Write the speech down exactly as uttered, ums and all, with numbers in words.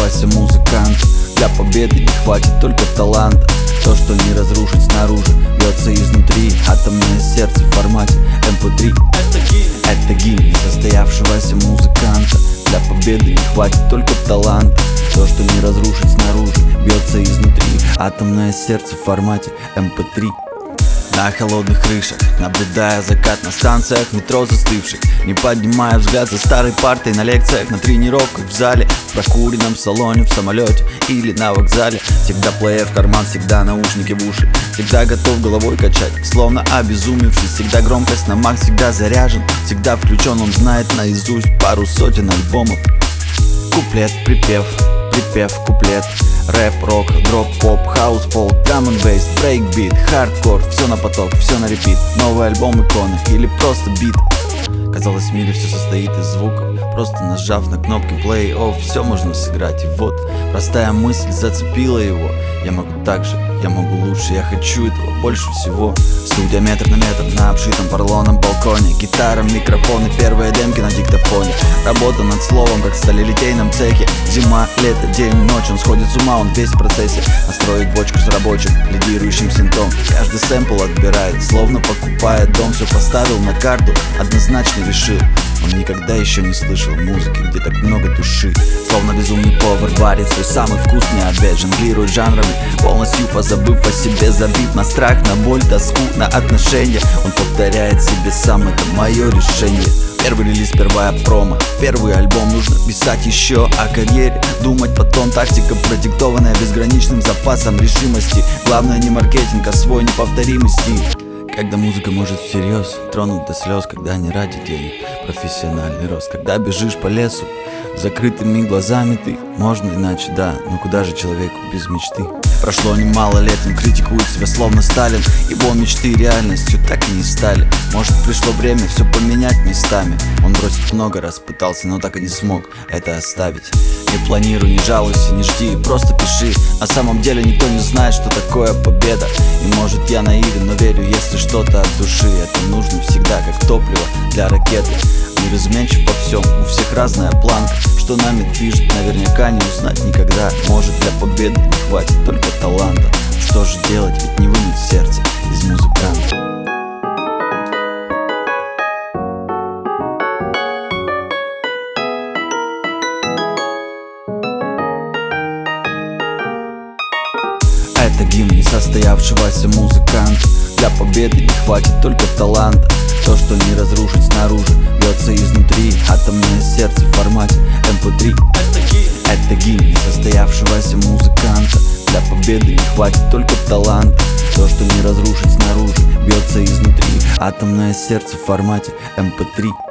несостоявшегося музыканта. Для победы не хватит только таланта. То, что не разрушить снаружи, бьется изнутри. Атомное сердце в формате эм пэ три. Это гимн несостоявшегося музыканта. Для победы не хватит только таланта. То, что не разрушить снаружи, бьется изнутри. Атомное сердце в формате эм пэ три. На холодных крышах, наблюдая закат на станциях метро застывших, не поднимая взгляд за старой партой на лекциях, на тренировках в зале, в прокуренном салоне, в самолете или на вокзале. Всегда плеер в карман, всегда наушники в уши, всегда готов головой качать, словно обезумевший. Всегда громкость на макс, всегда заряжен, всегда включен. Он знает наизусть пару сотен альбомов. Куплет, припев, припев, куплет. Рэп, рок, дроп, поп, хаус, фолк, драм н бейс, брейкбит, хардкор. Все на поток, все на репит. Новый альбом иконы или просто бит. Казалось, в мире все состоит из звуков. Просто нажав на кнопки play off, все можно сыграть. И вот простая мысль зацепила его. Я могу так же, я могу лучше, я хочу этого больше всего. Студия метр на метр на обшитом поролоном балконе. Гитара, микрофоны, первые демки на диктофоне. Работа над словом, как в сталелитейном цехе. Зима, лето, день, ночь, он сходит с ума, он весь в процессе. Настроить бочку с рабочим, лидирующим синтом. Каждый сэмпл отбирает, словно покупает дом. Все поставил на карту, однозначно решил. Он никогда еще не слышал музыки, где так много души. Словно безумный повар варит свой самый вкусный обед. Жонглирует жанрами, полностью позабыв о себе. Забит на страх, на боль, тоску, на отношения. Он повторяет себе сам, это мое решение. Первый релиз, первая промо, первый альбом. Нужно писать еще о карьере, думать потом. Тактика, продиктованная безграничным запасом решимости. Главное не маркетинг, а свой неповторимый стиль. Когда музыка может всерьез тронуть до слез, когда не ради денег, профессиональный рост. Когда бежишь по лесу с закрытыми глазами ты, можно иначе, да, но куда же человеку без мечты? Прошло немало лет, он критикует себя словно Сталин. Его мечты реальностью так и не стали. Может, пришло время все поменять местами. Он бросить много раз пытался, но так и не смог это оставить. Не планируй, не жалуйся, не жди, просто пиши. На самом деле никто не знает, что такое победа. И может я наивен, но верю, если что-то от души. Это нужно всегда, как топливо для ракеты. Мир изменчив во всем, у всех разная планка. Что нами движет, наверняка не узнать никогда. Может, для победы не хватит только таланта. Что же делать, ведь не вынуть сердце из музыканта. Это гимн несостоявшегося музыканта. Для победы не хватит только таланта. То, что не разрушить снаружи, бьется изнутри. Атомное сердце в формате эм пэ три. Это гимн несостоявшегося музыканта. Для победы не хватит только таланта. То, что не разрушить снаружи, бьется изнутри. Атомное сердце в формате эм пэ три.